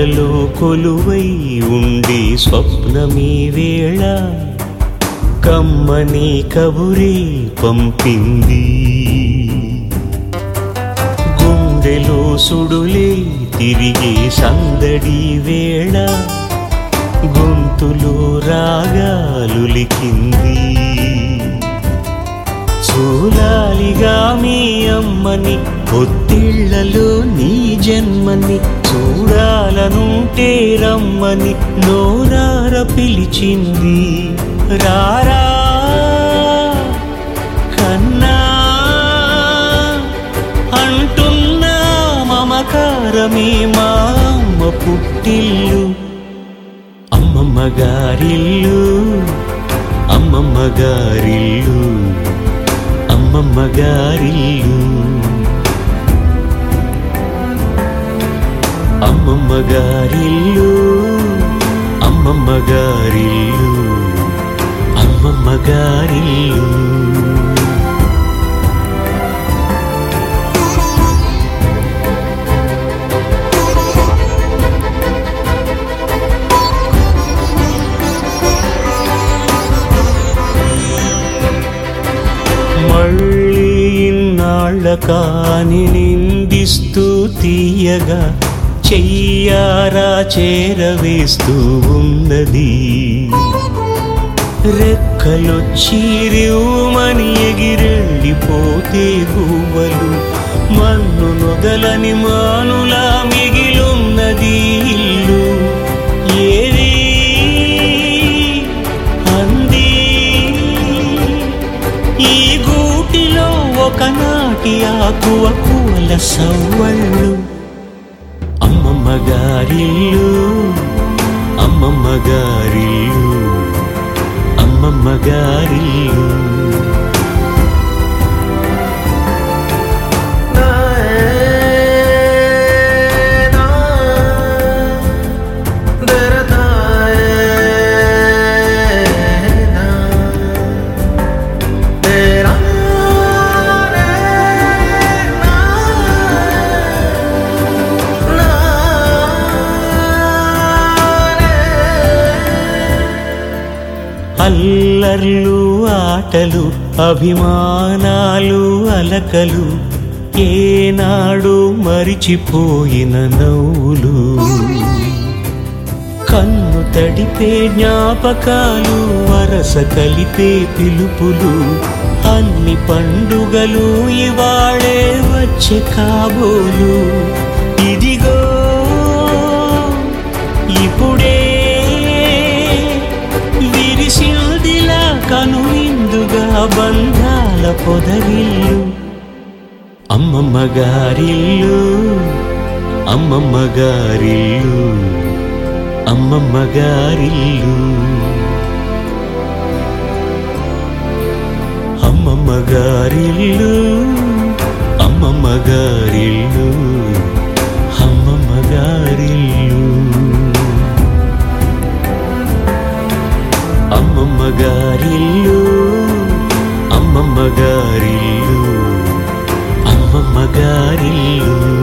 కలలో కొలువై ఉండి స్వప్నమీ వేళ కమ్మని కబురే పంపింది. గుండెలో సుడులే తిరిగే సందడి వేళ గొంతులో రాగాలులికింది. చూలాలిగా మీ అమ్మని ఒత్తిళ్లలో నీ జన్మని చూడాలనుంటే రమ్మని నోరార పిలిచింది. రారా కన్నా అంటున్నా మమకారమే మా అమ్మ పుట్టిల్లు. అమ్మమ్మ గారిల్లు అమ్మమ్మ గారిల్లు అమ్మమ్మ గారిల్లు అమ్మమ్మ గారిల్లు అమ్మమ్మ గారిల్లు అమ్మమ్మ గారిల్లు. మళ్ళీ ఇన్నాళ్ళ కాని నిందిస్తూ తీయగా చెయ్యారా చేరవేస్తూ ఉన్నది. రెక్కలొచ్చి రివ్వుమని ఎగిరెళ్ళిపోతే గువ్వలు మన్ను నొదలని మానులా మిగిలున్నది ఇల్లు. ఏది అంది ఈ గూటిలో ఒకనాటి ఆకువకువల సవ్వళ్ళు. అమ్మమ్మ గారిల్లు అమ్మమ్మ గారిల్లు అమ్మమ్మ గారిల్లు. అల్లర్లు ఆటలు అభిమానాలు అలకలు ఏనాడు మరిచిపోయిన నవ్వులు కన్ను తడిపే జ్ఞాపకాలు వరస కలిపే పిలుపులు అన్ని పండుగలు ఇవాళే వచ్చే కాబోలు. ఇదిగో ఇప్పుడే విరిసిల్దిలా కనువిందుగా బంధాల పొదరిల్లు. అమ్మమ్మ గారిల్లు అమ్మమ్మ గారిల్లు అమ్మమ్మ గారిల్లు అమ్మమ్మ గారిల్లు అమ్మమ్మ గారిల్లు అమ్మమ్మ గారిల్లు అమ్మమ్మ గారిల్లు అమ్మమ్మ గారిల్లు అమ్మమ్మ గారిల్లు.